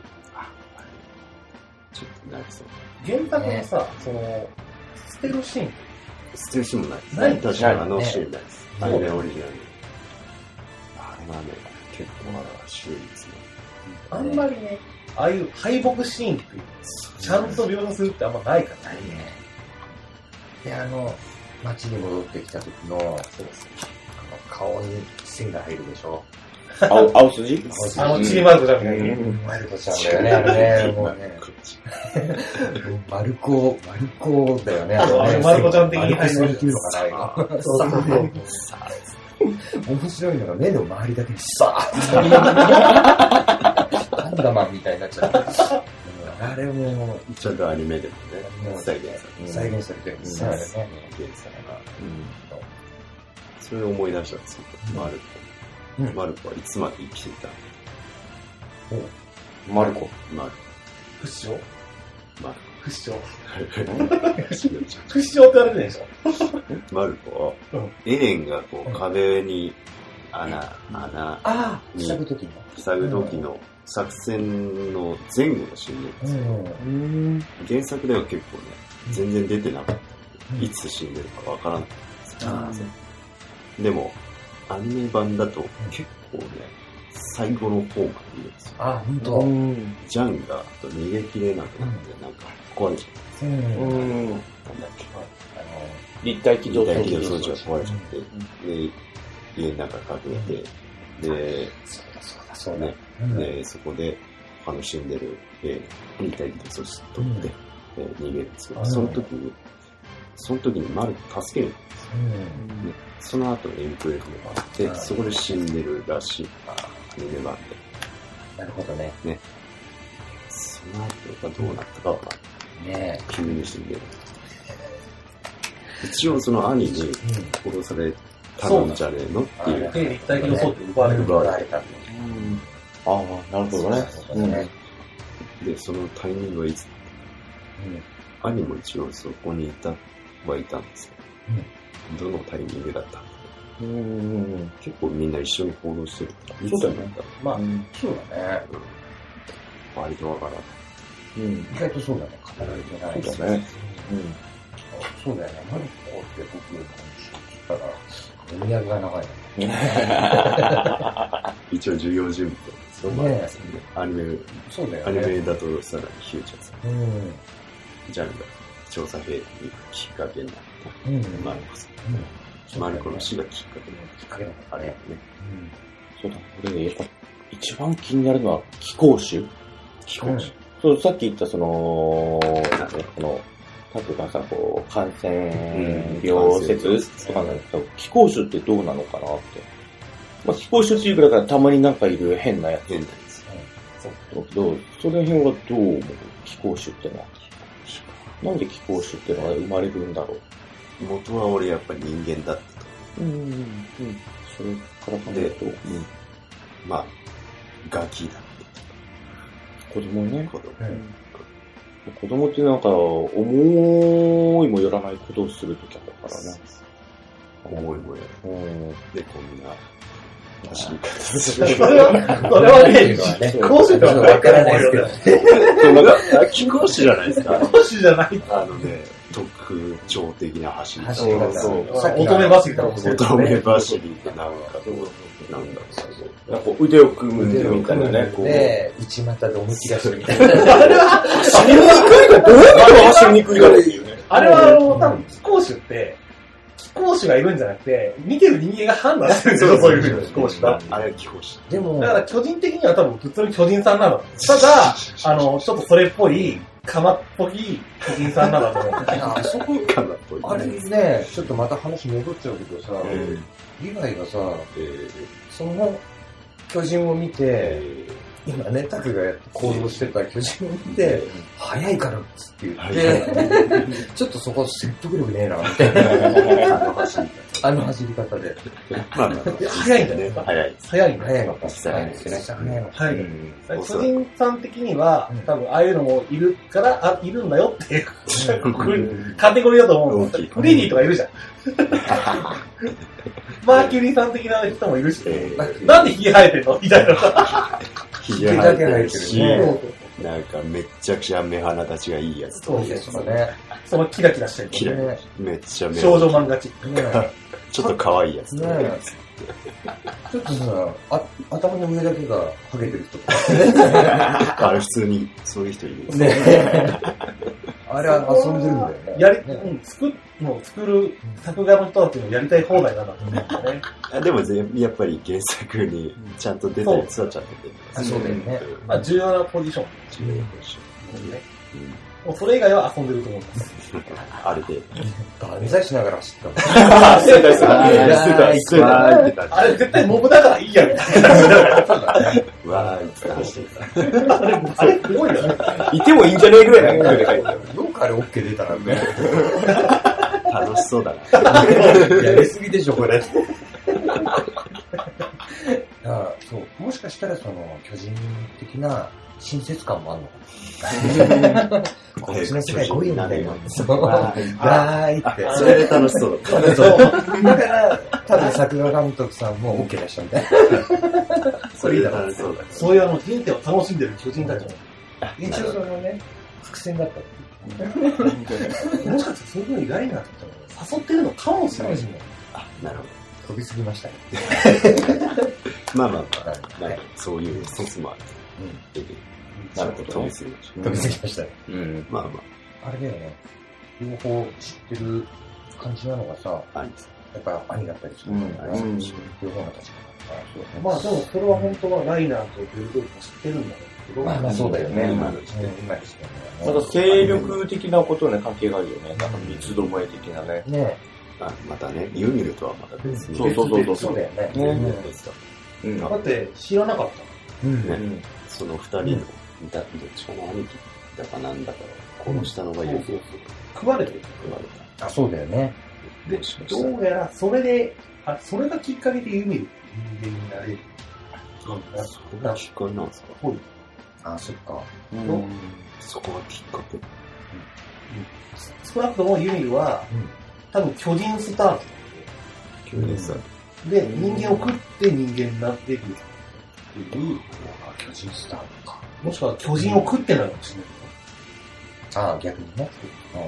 ちょっとなりそう。 原作のさ、その、捨てるシーン捨てるシーンもないです。 ない確かにあのシーンないです。アニメオリジナル。あれはね、結構まだ秀逸な。 あんまりね、ああいう敗北シーンっていうちゃんと描写するってあんまないからね。 で、あの、街に戻ってきた時の、そうです。あの、顔に線が入るでしょ。 青、青筋あの、チーマルコちゃんがいる。 マルコちゃんだよね、あれね。もうね。マルコ、マルコだよね。 あの、マルコちゃん的に入るっていうのかな、今。そうそうそう。面白いのが目の周りだけにさーパンダマンみたいになっちゃう。あれも、 ちゃんとアニメでもね、再現されて再現されてるんですよね。原作が。 それを思い出したんですよ。マルコ。マルコはいつまで生きていたマルコ。 マルコ。 不死鳥マルコ。 不死鳥不死鳥不死鳥って言われてるでしょマルコは、エレンがこう壁に穴、穴に塞ぐときの塞ぐ時の作戦の前後のシーンなんですよ。原作では結構ね、全然出てなかった。いつ死んでるかわからなかったんですよ。でも、アニメ版だと結構ね、最後の方までいるんですよ。 あ、ほんと。 ジャンが逃げきれなくなって、なんか壊れちゃう。うん。なんだっけ。 あの、立体機動装置。 立体機動装置が壊れちゃって、で、家の中隠れて、で、 そうだそうだそうだ。ね、で、そこで、他の死んでる、え立体機動装置取って、逃げるんですけど、その時に、 その時にマルコ助ける。うんね、その後のエンクレーブがあって、そこで死んでるらしい。アニメ版で。なるほどね。ね。 その後がどうなったかは、 ね急に死んでる。一応その兄に殺されたんじゃねえのっていう。 で、立体機の装置奪われる。 奪われた。ああ、なるほどね。 で、そのタイミングはいつ、兄も一応そこにいたはいたんですよ。どのタイミングだったうん、結構みんな一緒に行動してる。 そうだよね。 まあ、そうだね。 割とわからない。 うん。意外とそうだね。語られてない。 そうだね。うん。 そうだよね。マルコって僕の話聞いたら、読み上げが長いな。一応重要人物そうね。アニメ、 そうだよね。アニメだとさらにフューチャーされる。うん。 ジャンが調査兵に行くきっかけになった。うん。マルコさん。マルコの死がきっかけになった。きっかけだったね。 そうだ、俺やっぱ一番気になるのは気候種気候種そう、さっき言ったその、この、タクがさ、こう、感染病説とかなんだけど、気候種ってどうなのかなって。まあ、気候種っていうくらいからたまになんかいる変なやつ。 変なやつ。 そう。だけど、その辺はどう思う気候種ってのは。なんで気候種ってのが生まれるんだろう。 元は俺やっぱ人間だったと。 うんうんうん。それから考えると、うん、 まあ、ガキだ。 子供ね。 子供。 うん、子供ってなんか、思いもよらないことをするときあるからね。 思いもよらない。うん、で、こんな、走り方する。それはね、気候種とはわからないですけど。 なんか、気候種じゃないですか。 気候種じゃない。 あのね、特徴的な走り方。 走り方。 そう。乙女走りとかもしてる。 乙女走りってなんか、なんだろう。 なんか腕を組むみたいなね。 で、内股で思いっきり走るみたいな。 走りにくいかどうやって走りにくいかっていうね。 あれはあの、多分気候種って、気候種がいるんじゃなくて、見てる人間が判断してるんですよ、そういうふうに気候種が。 あれは気候種。 でも、 だから巨人的には多分普通に巨人さんなの。ただ、あの、ちょっとそれっぽい、かまっぽい巨人さんなんだと思う。 あそこかまっぽい。あれね、ちょっとまた話戻っちゃうけどさ、リヴァイがさ、その巨人を見て、今ね、タクが行動してた巨人を見て、速いからっつって言って、ちょっとそこ説得力ねえな、みたいな。あの走り方。あの走り方で。 まあまあ、 速いんだね。 速い。 速い。 速いのか。速いですね。速いの。 はい。巨人さん的には、多分ああいうのもいるから、あ、いるんだよっていう、カテゴリーだと思う。フレディとかいるじゃん。マーキュリーさん的な人もいるし、なんで髭生えてんのみたいな。 髭生えてるし、なんかめっちゃくちゃ目鼻立ちがいいやつ。 そうですね。 そのキラキラしてる。 キラキラ。めっちゃ目少女漫画チック。 ちょっと可愛いやつ。 ちょっとさ、あ、頭の上だけがハゲてる人とか。あれ普通にそういう人いるんですね。あれは遊んでるんだよね。 やり、うん、作、もう作る作画の人たちのやりたい放題なんだと思うんだよね。 でもやっぱり原作にちゃんと出たやつはちゃんと出てます。そうだよね。 まあ重要なポジション。 重要なポジション。 ね。もうそれ以外は遊んでると思うんです。 あれで。 目指しながら走ったもん。正解する。 あれ絶対モブだからいいやみたいな。 わーいって走ってた。あれ、あれすごいよね。 いてもいいんじゃねえぐらいな声で書いてたよ。 よくあれ OK 出たらね。 楽しそうだな。 やりすぎでしょ、これ。あそう、もしかしたらその巨人的な親切感もあるのかな。こっちの世界来いよみたいな。そう。わーいって。 それで楽しそうだった。 そう。だから、多分作画監督さんも OK な人みたいな。 それで楽しそうだ。 そういうあの人生を楽しんでる巨人たちも。 一応そのね、伏線だった。 もしかしたらそういうの意外になってたら、誘ってるのかもしれない。 あ、なるほど。 飛びすぎましたね。 まあまあまあ、そういう説もある。うん。 なるほど。 飛びすぎました。 飛びすぎましたね。 うん。まあまあ。あれだよね。両方知ってる感じなのがさ、 兄です。 やっぱ兄だったりする。うん。両方の立場。 まあでもそれは本当はライナーとベルトルト知ってるんだろうけど。 まあまあそうだよね。今の時点で。 今の時点で。また勢力的なことね、関係があるよね。なんか三つどもえ的なね。 ねあ、またね、ユミルとはまた別に。 そうそうそうそう。 そうだよね。 全然別だ。 うん。だって知らなかった。 うん。 ね。その二人の、どっちかの兄貴だかなんだか、殺したのがユミル。 食われてる。 食われた。 あ、そうだよね。 で、どうやらそれで、あ、それがきっかけでユミル人間になれる。 あ、それがきっかけなんですか？ はい。 あ、そっか。 そこがきっかけ。 少なくともユミルは、多分巨人スタート。 巨人スタート。で、人間を食って人間になっていく。っていう、 巨人スタートか。 もしくは巨人を食ってないかもしれない。 ああ、逆にね。 そう。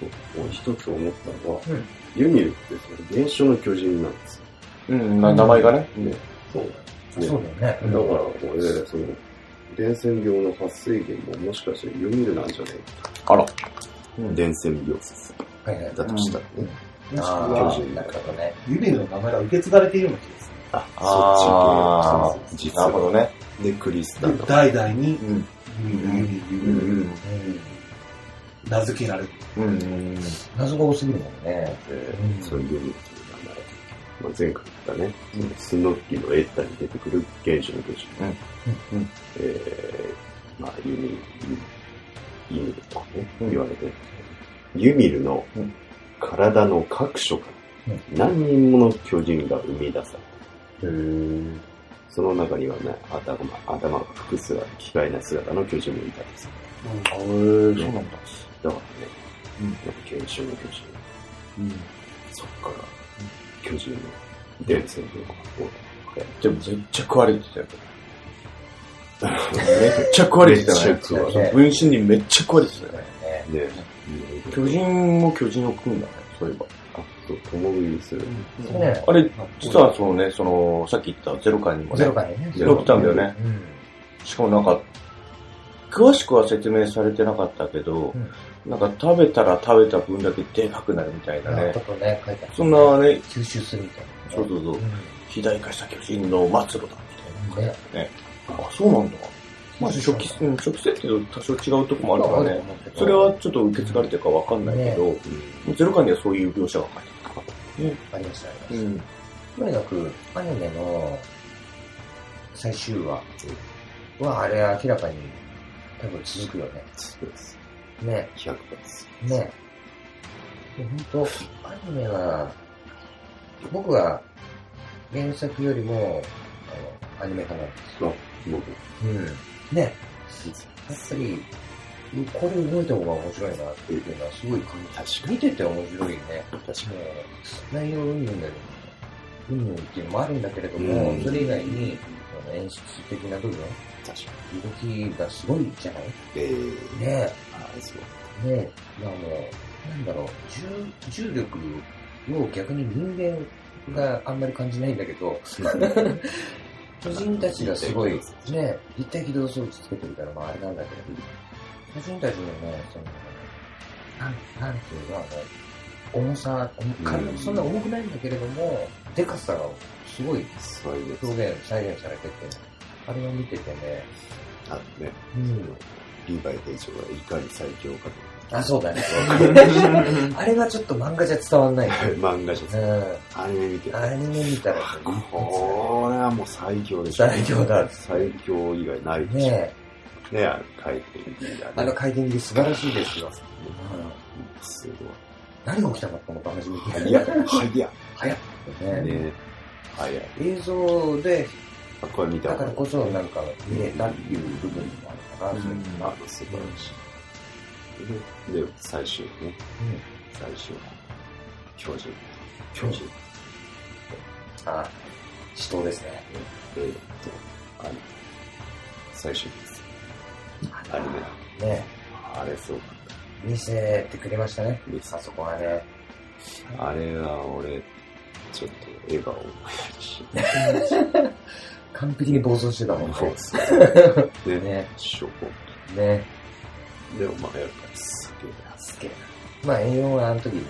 俺一つ思ったのは、ユミルってそれ原初の巨人なんですよ。 うん、名前がね。 そうだよね。だから俺、その、伝染病の発生源ももしかしてユミルなんじゃねえか。あら。 伝染病説。 はいはい。 だとしたらね。 ああ、巨人なるほどね。 ユミルの名前が受け継がれているような気がする。 あ、そっち系。 実は。なるほどね。 で、クリスタル。 代々に、ユミル、ユミル、ユミル。名付けられる。 謎が多すぎるもんね。 そういうユミルという名前。まあ、前回言ったね、スノッキーのエッタに出てくる原種の巨人。えー、まあ、ユミル、ユミルとかね、言われてる。ユミルの体の各所から何人もの巨人が生み出される。その中にはね、頭、頭が複数ある機械な姿の巨人もいたんですよ。 へー、そうなんだ。 だからね、原種の巨人。そっから、巨人の伝染病が多い。 でもめっちゃ食われてたよ。めっちゃ食われてたよね。分身にめっちゃ食われてたよね。 ね。 巨人も巨人を食うんだね、そういえば。 あ、そう、共食いする。 あれ、実はそのね、その、さっき言ったゼロ回にもね、 ゼロ回にね。 ゼロ来たんだよね。しかもなんか、詳しくは説明されてなかったけど、なんか食べたら食べた分だけでかくなるみたいなね。そんなね、 吸収するみたいな。 そうそうそう。肥大化した巨人の末路だみたいな。ね。あ、そうなんだ。まあ初期、初期設定と多少違うとこもあるからね。それはちょっと受け継がれてるかわかんないけど、ゼロ巻にはそういう描写が書いてあったからね。 ありました、ありました。とにかく、アニメの最終話は、あれ明らかに多分続くよね。 そうです。 ね。 ひゃくパーセント。ね。本当アニメは、僕は原作よりも、あの、アニメ派なんですよ。 僕。 うん。ね。やっぱり、これ動いた方が面白いなっていうのはすごい感じた。見てて面白いね。 確かに。 内容うんぬんだけど、うんぬんっていうのもあるんだけれども、うん、それ以外に演出的な部分、 確かに動きがすごいじゃない？ えー、 ねあそうねまあもう、なんだろう、重、重力を逆に人間があんまり感じないんだけど、巨人たちがすごい、ね、立体起動装置つけてるから、まああれなんだけど、巨人たちのね、その、なん、なんていうの、あの、重さ、体そんな重くないんだけれども、でかさがすごい表現、再現されてて、あれを見ててね、 あのね、うん、リヴァイ兵長がいかに最強かと。 あ、そうだね。あれはちょっと漫画じゃ伝わんない。 漫画じゃ伝わんない。アニメ見てる。 アニメ見たら、 これはもう最強でしょ。 最強だ。 最強以外ないでしょ。ねね、あの回転切りがね。 あの回転切り素晴らしいですよ。 すごい。 何が起きたかったのか初めて。 早っ。早っ。 早っ。ね。 早い。 映像で、 これ見ただからこそなんか見れたっていう部分もあるかな。 うん、あの素晴らしい。で、最終ね。最終。巨人。巨人。 あ、死闘ですね。 えーっと、あの、最終です。アニメ。 ね。 あれそうか。 見せてくれましたね。あそこはね。 あれは俺、ちょっと笑顔をやるし。 完璧に暴走してたもんね。 ね。 ね。 しょぼ。 ね。 でもまあやっぱりすげえな。 すげえな。まあ栄養はあの時、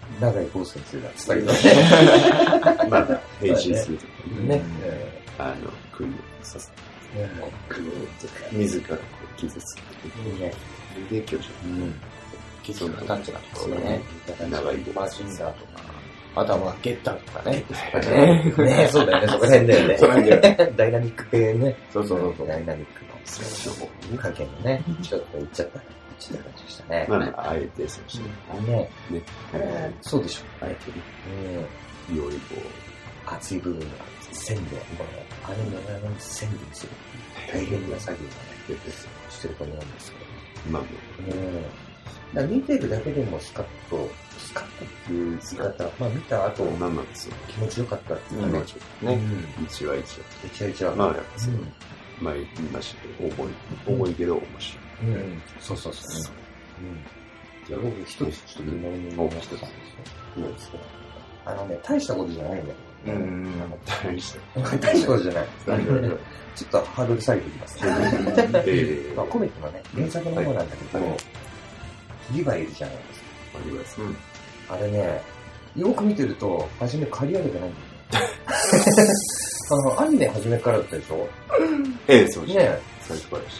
長井剛先生だって言ったけどね。 まだ、変身するときにね。 あの、釘を刺す。釘を自らこう傷つけて。 ね。 で、巨人。 傷の形なところね。 長いマジンダーとか。あとはまあ、ゲッターとかね。ねそうだよね、そこら辺だよね。そこら辺だよね。ダイナミック系ね。 そうそうそう。 ダイナミックの。そうかけのね。ちょっと言っちゃった。言っちゃった感じでしたね。 まあ、あえてそうして。 ね。 ね。 そうでしょ。 あえてね。うん。よりこう、熱い部分が線で、この、あれの裏の線で見せる。大変な作業がね、してると思うんですけど。 まあ、 うん。見てるだけでもスカッと、スカッとっていう言い方、まあ見た後、 まあまあ、 気持ちよかったっていうね。 ね。 一話一話。 一話一話。 まあ、やっぱそう。前言いましたけど、重い。重いけど面白い。 うん。そうそうそう。うん。じゃあ僕一つちょっと疑問に思いました。そうですね。あのね、大したことじゃないんだよ。 うん。大した。 大したことじゃない。ちょっとハードル下げていきますね。まあコミックのね、原作の方なんだけど、リヴァいるじゃないですか。 リヴァイです。 あれね、よく見てると、初め刈り上げてないんだよね。あの、アニメ初めからだったでしょ？ ええ、そうですね。 最初からでした。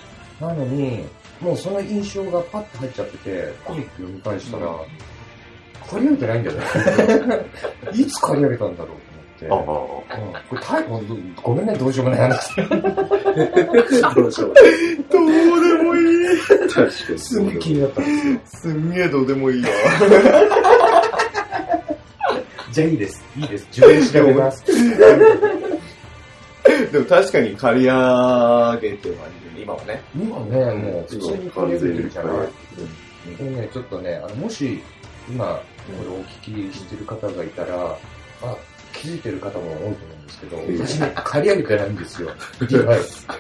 なのに、もうその印象がパッと入っちゃってて、コミック読み返したら、刈り上げてないんだよね。いつ刈り上げたんだろうと思って。ああ。うん、これタイごめんね、どうしようもない話。どうしようもない。 どうでもいい。確かに。 すんげえ気になったんですよ。 すんげえどうでもいいわ。 じゃあいいです。いいです。自分で調べます。 でも確かに刈り上げてはいる、今はね。 今ね、もう普通に刈り上げてるじゃない。でね、ちょっとね、あのもし、今、これお聞きしてる方がいたら、あ、気づいてる方も多いと思うんですけど、私ね、刈り上げてないんですよ。はい。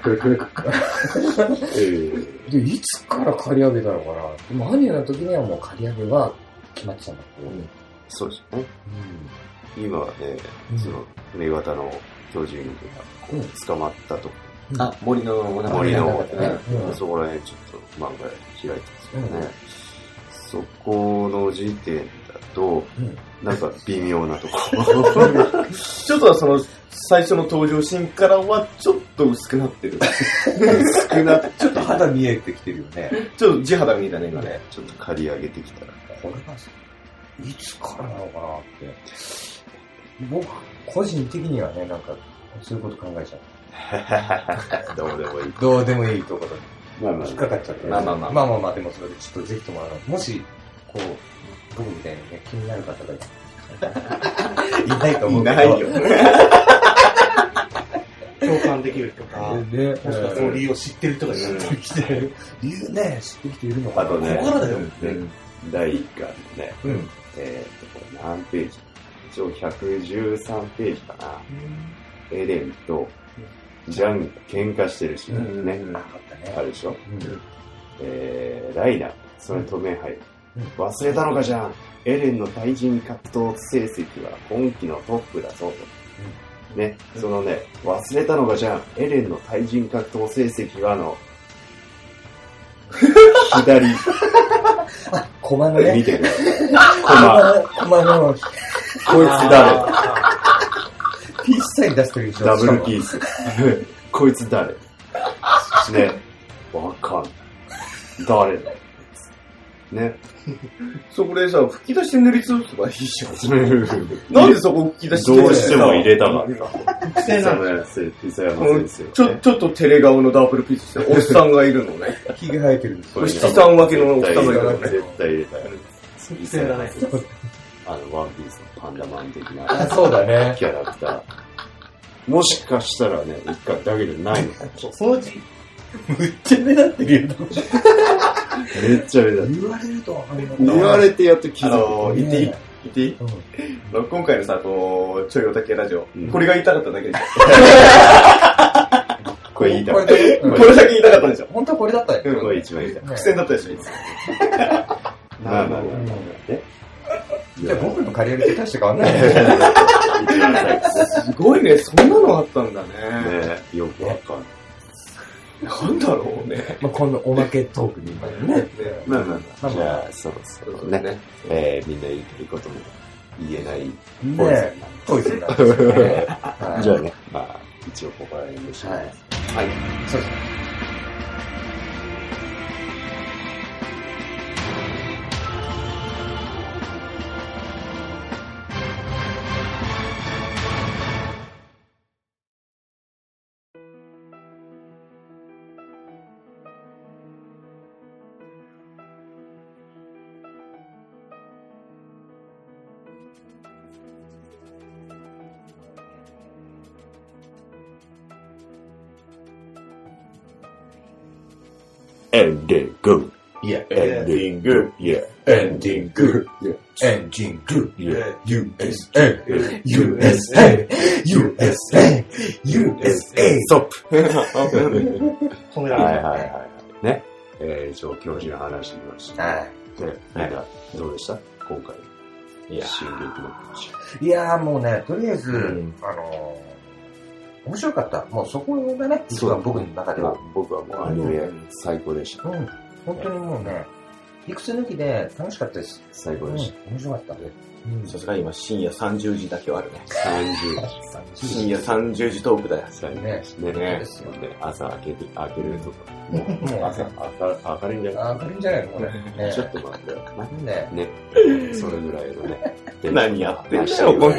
で、いつから刈り上げたのかな。でもアニメの時にはもう刈り上げは決まってたんだけど。 そうですね。今はね、その、女型の巨人が捕まったとこ。 あ、森の、 森の、そこら辺ちょっと漫画開いてますけどね。そこの時点だと、なんか微妙なところ。ちょっとその、最初の登場シーンからはちょっと薄くなってる。薄くなって、 ちょっと肌見えてきてるよね。 ちょっと地肌見えたね、今ね。ちょっと刈り上げてきたら。 これが、いつからなのかなって。僕、個人的にはね、なんか、そういうこと考えちゃう。 どうでもいい。 どうでもいいところに。 まあまあ。 引っかかっちゃって。 まあまあまあ。 まあまあまあ、でもそれでちょっとぜひともあの、もし、こう、僕みたいにね、気になる方がいないと思うけど。いないよ。 共感できる人か、 ね、 もしかその理由を知ってる人がいる。 知ってる。理由ね、知ってる人いるのかな。 あとね、 ここからだよ。 だいいっかんね、えっと、これ何ページ？一応ひゃくじゅうさんページかな。エレンと、ジャン喧嘩してるしね。あるでしょ。えー、ライナー、それに止め入る。忘れたのかじゃん。エレンの対人格闘成績は今季のトップだぞと。ね、そのね、忘れたのかじゃん。エレンの対人格闘成績はの、左。 あ、コマのね。 見てください。コマ。 コマの、こいつ誰ピースサイン出してるでしょ。 ダブルピース。こいつ誰ね。わかんない。誰だね。 そこでさ、吹き出し塗りつぶせばいいじゃん。なんでそこ吹き出しどうしても入れたかった。 複製なんですよ。ピザ山先生、ね。 ちょ、ちょっとテレ顔のダブルピースして、おっさんがいるのね。 ひげ生えてるんですよ。七三分けのおっさんがいるのね。 絶対入れたよ。 複製だね。 あの、ワンピースのパンダマン的な。 あ、そうだね。 キャラクター。もしかしたらね、一回だけじゃないのかも。 そのうち、むっちゃ目立ってるよ。 めっちゃ目立ってる。 言われるとわかります。 言われてやっと気づく。 あの、言っていい言っていい、うん、今回のさ、こう、ちょいおたけラジオ、うん、これが言いたかっただけでしょ。 これ言いたかった。 これだけ言いたかったでしょ。 本当はこれだったよ。 うん、これ一番言いたい。 伏線だったでしょ、いつも。 まあまあまあ。 じゃあ僕の刈り上げって大して変わんないね。 すごいね、そんなのあったんだね。 ね、よくわかんない。 なんだろうね。 まあこのおまけトークに今ね。 まあまあまあ。じゃあ、そろそろね、えー、みんな言いたいことも言えないポイズン。 ポイズンなんですよね。 じゃあね、まあ、一応ここら辺でしまいます。 はい。そうですね。 エンディング。 いや、 エンディング。いや、 エンディング。エンディング。いや、ユーエスエー。ユーエスエー。ユーエスエー。ユーエスエー。 ストップ。 止められない。 はいはいはい。ね。えー、一応教授の話しました。 はい。 ね、みんな、どうでした今回。いや、進撃の話。 いやーもうね、とりあえず、あのー、面白かった。もうそこがね、一番僕の中では。 僕はもうアニメ最高でした。 うん。本当にもうね、いくつ抜きで楽しかったです。 最高でした。 面白かった。 さすが今深夜さんじゅうじだけはあるね。 さんじゅう深夜さんじゅうじトークだよ。 ね。 ねね。 ですよで、朝開けて、開けるとか。もう朝、朝、明るいんじゃない明るいんじゃないのこれ。 ちょっと待ってよ。 ね。 ね。それぐらいのね。 何やってんだよ、これ。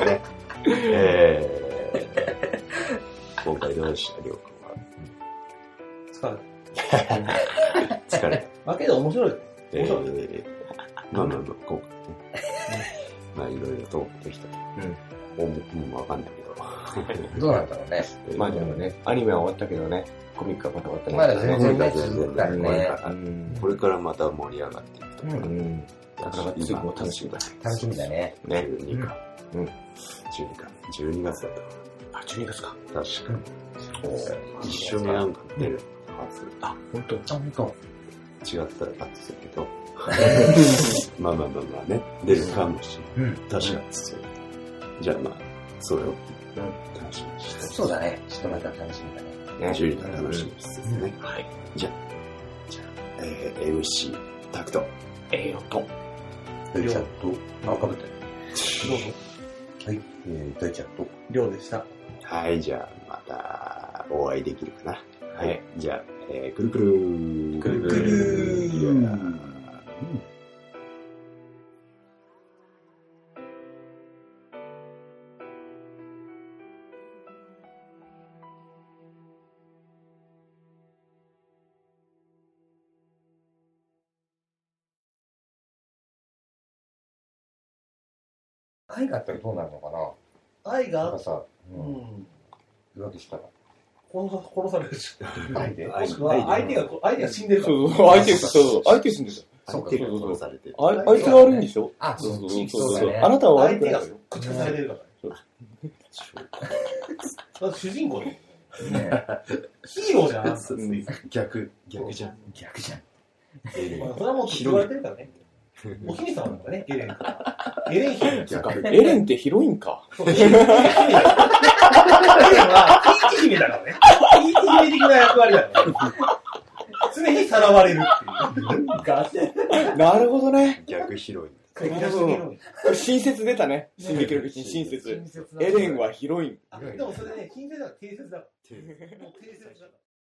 えー、今回どうでしたりょうくんは。 疲れ疲れ。 まあけど面白い。 えー、まあまあまあ、今回ね。まあいろいろトークできた。うん。もうわかんないけど。 どうなんだろうね。 まあでもね、アニメは終わったけどね、コミックはまた終わったね。 まだ全然ね、 全然続くからね。 これからまた盛り上がっていくと。 うん。 だから次も楽しみだ。 楽しみだね。 ね。じゅうにか。うん。じゅうにか。じゅうにがつだった。 あ、じゅうにがつか。 確かに。一緒になんか出るはず。 あ、ほんと。 あ、ほんと。 違ったらカットするけど。まあまあまあまあね。出るかもしれない。確かに。じゃあまあ、それを楽しみにして。 そうだね。ちょっとまた楽しみだね。 じゅうにか楽しみにしてね。はい。じゃあ、じゃあ、えー、エムシー、タクト。 えよと。 大ちゃんと、あ、かぶって。 どうぞ。 はい。えー、大ちゃんと。 りょうでした。 はい、じゃあ、また、お会いできるかな。はい。じゃあ、えー、くるくるー。 くるくるー。 いやー。 愛があったらどうなるのかな愛がなんかさ、 ううん。 ん。 浮気したら。 殺さ殺されるでしょ。 愛でもしくは相手が、相手が死んでるから。 そうそう、相手、そうそう、相手すんですよ。 そうか、 手が殺されてる。 あ相手が悪いんでしょあ、 そうそうそうそうだね。 あなたは悪相手がくないよ。 駆逐されてるから。だって主人公で。 ねヒーローじゃん。 逆、逆じゃん。 逆じゃん。 エレン。 まあそれはもう言われてるからね。お姫様なんだね、エレン。エレン姫。 逆。 エレンってヒロインか。 そうエレン姫だ。エレンは、ピーチ姫だからね。ピーチ姫的な役割だからね。常にさらわれるっていう。ガセ。 なるほどね。 逆ヒロイン。 逆ヒロイン。 これ親切出たね。進撃の巨人親切。エレンはヒロイン。 あ、でもそれね、親切だから定説だから。もう定説だから。